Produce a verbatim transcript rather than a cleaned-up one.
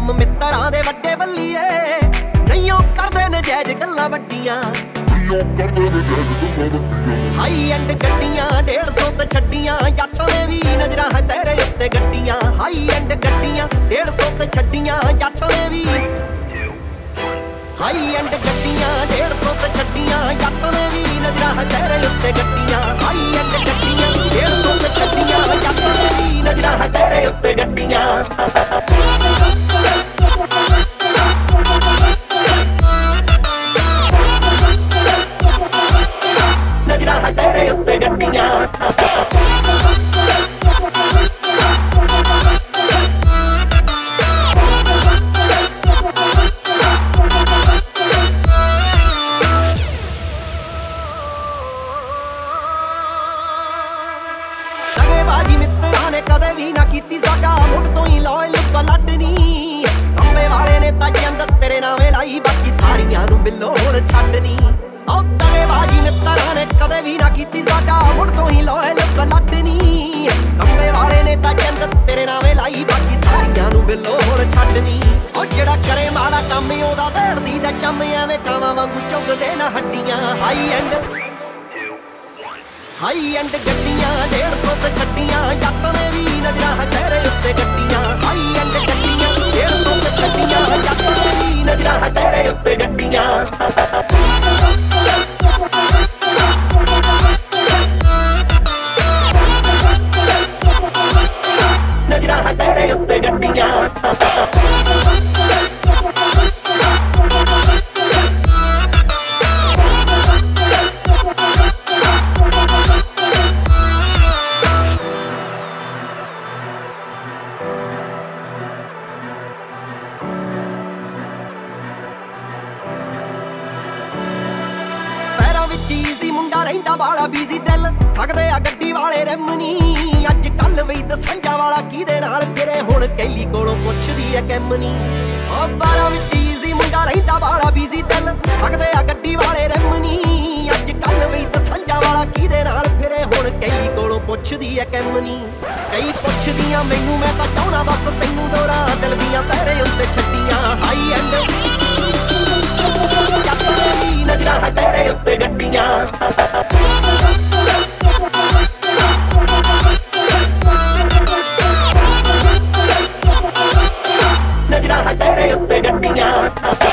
ਕੰਮ ਮਿੱਤਰਾਂ ਦੇ ਵੱਡੇ ਬੱਲੀਏ ਨਹੀਂ ਉਹ ਕਰਦੇ ਨੇ ਜੈਜ ਗੱਲਾਂ ਵੱਡੀਆਂ ਹਾਈ ਐਂਡ ਗੱਡੀਆਂ ਡੇਢ ਸੌ ਤੇ ਛੱਡੀਆਂ ਜੱਟ ਨੇ ਵੀ ਨਜ਼ਰਾਂ ਹੈ ਤੇਰੇ ਉੱਤੇ ਗੱਡੀਆਂ ਹਾਈ ਐਂਡ ਗੱਡੀਆਂ ਡੇਢ ਸੌ ਤੇ ਛੱਡੀਆਂ ਜੱਟ ਨੇ ਵੀ ਹਾਈ ਐਂਡ ਗੱਡੀਆਂ ਡੇਢ ਸੌ ਤੇ ਛੱਡੀਆਂ ਜੱਟ ਨੇ ਵੀ ਨਜ਼ਰਾਂ ਹੈ ਤੇਰੇ ਉੱਤੇ ਗੱਡੀਆਂ ਹਾਈ ਐਂਡ ਗੱਡੀਆਂ ਡੇਢ ਸੌ ਤੇ ਛੱਡੀਆਂ ਜੱਟ ਨੇ ਵੀ ਨਜ਼ਰਾਂ ਹੈ ਤੇਰੇ ਉੱਤੇ ਗੱਡੀਆਂ ਨਜ਼ਰਾਂ ਹੈ ਤੇਰੇ ਉੱਤੇ ਗੱਡੀਆਂ ਬਾਜੀ ਮਿੱਤਰਾਂ ਨੇ ਕਦੇ ਵੀ ਨਾ ਕੀਤੀ ਸਾਡਾ ਮੁੱਢ ਤੋਂ ਹੀ ਲਾਇਲ ਬਲੱਡ ਨੀ ਅੰਬੇ ਵਾਲੇ ਨੇ ਤਾਂ ਜੰਦ ਤੇਰੇ ਨਾਵੇਂ ਲਾਈ ਬਾਕੀ ਸਾਰੀਆਂ ਨੂੰ ਬਿੱਲੋ ਹੁਣ ਛੱਡਨੀ ਉਹ ਤਵੇ ਬਾਜੀ ਮਿੱਤਰਾਂ ਨੇ ਕਦੇ ਵੀ ਨਾ ਕੀਤੀ ਸਾਡਾ ਮੁੱਢ ਤੋਂ ਹੀ ਲਾਇਲ ਬਲੱਡ ਨੀ ਅੰਬੇ ਵਾਲੇ ਨੇ ਤਾਂ ਜੰਦ ਤੇਰੇ ਨਾਵੇਂ ਲਾਈ ਬਾਕੀ ਸਾਰੀਆਂ ਨੂੰ ਬਿੱਲੋ ਹੁਣ ਛੱਡਨੀ ਉਹ ਜਿਹੜਾ ਕਰੇ ਮਾੜਾ ਕੰਮ ਉਹਦਾ ਧੜਦੀ ਦਾ ਚੰਮ ਐਵੇਂ ਕਾਵਾਂ ਵਾਂਗੂ ਚੁੱਗਦੇ ਨਾ ਹੱਡੀਆਂ ਹਾਈ ਐਂਡ ਹਾਈ ਐਂਡ ਗੱਡੀਆਂ ਡੇਢ ਸੌ ਤੇ ਛੱਡੀਆਂ ਜੱਟ ਨੇ ਵੀ ਨਜ਼ਰਾਂ ਹੈ ਤੇਰੇ ਉੱਤੇ ਗੱਡੀਆਂ ਹਾਈ ਐਂਡ ਗੱਡੀਆਂ ਡੇਢ ਸੌ ਤੇ ਛੱਡੀਆਂ ਜੱਟ ਨੇ ਵੀ ਨਜ਼ਰਾਂ ਹੈ ਤੇਰੇ ਉੱਤੇ ਗੱਡੀਆਂ ਨਜ਼ਰਾਂ ਹੈ ਤੇਰੇ ਉੱਤੇ ਗੱਡੀਆਂ ਚੀਜ਼ੀ ਮੁੰਡਾ ਰਹਿੰਦਾ ਵਾਲਾ ਬੀਜ਼ੀ ਦਿਲ ਠੱਗਦੇ ਆ ਗੱਡੀ ਵਾਲੇ ਰਮਨੀ ਅੱਜ ਕੱਲ ਵੀ ਦਸਾਂਜਾ ਵਾਲਾ ਕਿਹਦੇ ਨਾਲ ਫਿਰੇ ਹੁਣ ਕੈਲੀ ਕੋਲੋਂ ਪੁੱਛਦੀ ਐ ਕੈਮਨੀ ਉਹ ਬਾਰਾਂ ਵਿੱਚ ਚੀਜ਼ੀ ਮੁੰਡਾ ਰਹਿੰਦਾ ਵਾਲਾ ਬੀਜ਼ੀ ਦਿਲ ਠੱਗਦੇ ਆ ਗੱਡੀ ਵਾਲੇ ਰਮਨੀ ਅੱਜ ਕੱਲ ਵੀ ਦਸਾਂਜਾ ਵਾਲਾ ਕਿਹਦੇ ਨਾਲ ਫਿਰੇ ਹੁਣ ਕੈਲੀ ਕੋਲੋਂ ਪੁੱਛਦੀ ਐ ਕੈਮਨੀ ਕਈ ਪੁੱਛਦੀਆਂ ਮੈਨੂੰ ਮੈਂ ਤਾਂ ਚਾਹਣਾ ਬਸ ਤੈਨੂੰ ਡੋਰਾ ਦਿਲ ਦੀਆਂ ਤੇਰੇ ਉੱਤੇ ਛੱਡੀਆਂ ਹਾਈ ਐਂਡ ਨਜ਼ਰਾਂ ਹੈ ਤੇਰੇ ਉੱਤੇ ਗੱਡੀਆਂ ਨਜ਼ਰਾਂ ਹੈ ਤੇਰੇ ਉੱਤੇ ਗੱਡੀਆਂ